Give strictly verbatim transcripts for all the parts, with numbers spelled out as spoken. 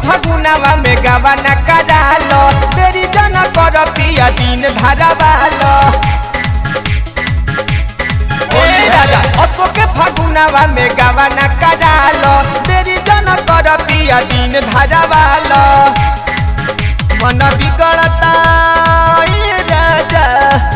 फगुनावा में गावाना करालो तेरी जन कर पिया दिन धारावालो राजा असो के फगुनावा में गावाना करालो तेरी जन कर पिया दिन धारावालो मन बिगड़ता राजा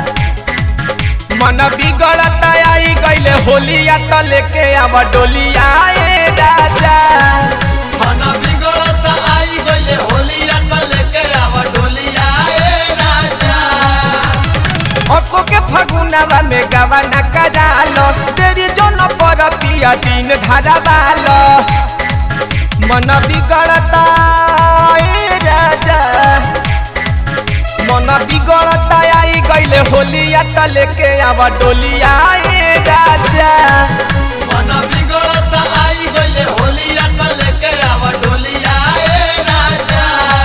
मन बिगड़ता आई गईले होलिया तो लेके आवा डोलिया राजा मन बिगड़ता आई गईले होलिया तो लेके आवा डोलिया राजा असो के फगुनावा में गावाना करालो तेरी जन पर पिया दिन धारावालो मन बिगड़ता राजा मन बिगड़ता आई गईले होलिया तो लेके आवा डोलिया राजा मन बिगड़ता आई गईले होलिया तो लेके आवा डोलिया राजा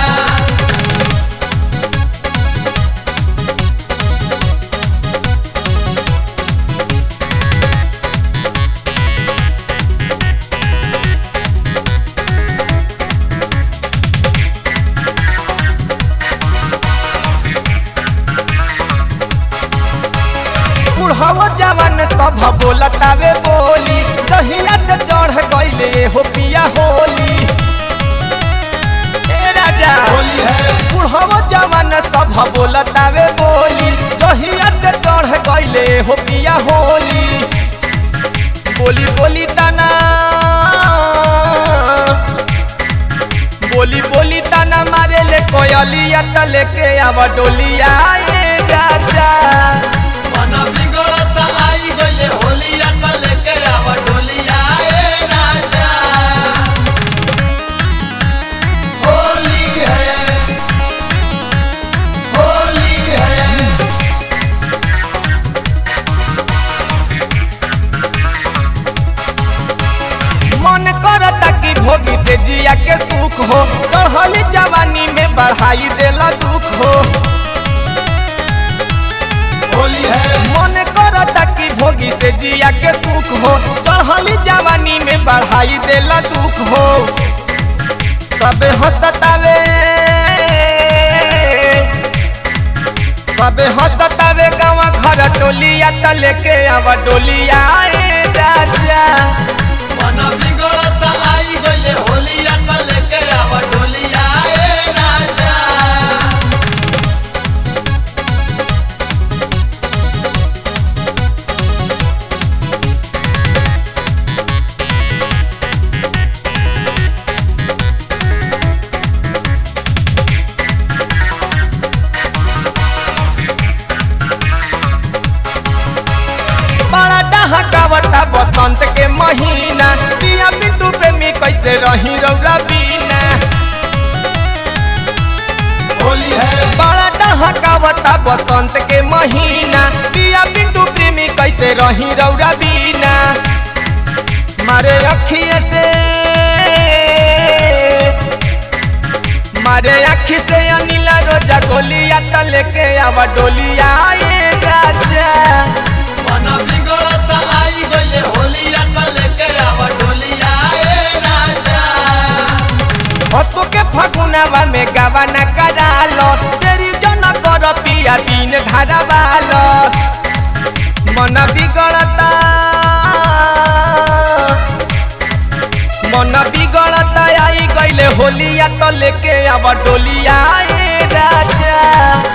बुढ़ाओ जवान सब बोलतावे बोली दहिया से चढ़ गईले हो पिया होली ए राजा होली है बुढ़ाओ जवान सब बोलतावे बोली दहिया से चढ़ गईले हो पिया होली बोली बोली तना बोली बोली तना मारे ले कोयलिया त लेके आवा डोलिया राजा मन बिगड़ता आई गईले होलिया तो लेके आवा डोलिया राजा होली है होली है मन करता कि भोगी से जिया के सुख हो चढ़ली जवानी में बढ़ाई देला दुख हो होली है मन करता कि भोगी से जिया के सुख हो चढ़ली जवानी में बढ़ाई देला दुख हो सब हंसतावे सब हंसतावे गाँव घर टोलिया त लेके आवा डोलिया राजा मन बिगड़ता आई गईले होलिया तो लेके आवा डोलिया राजा बड़ा डहकावता बसंत के महीना पिया पिंटू प्रेमी कैसे रही रौरा बीना होली है बड़ा डहकावता बसंत के महीना पिया पिंटू प्रेमी कैसे रही रौरा बीना मारे अखिए से मारे अखी से अनिला रोजा गोलिया त लेके आवा डोलिया राजा मन बिगड़ता आई गईले होलिया तो लेके आवा डोलिया राजा असो के फगुनावा में गावाना करालो तेरी जन कर पिया दिन धारावालो मन बिगड़ता मन बिगड़ता आई गईले होलिया तो लेके आवा डोलिया राजा।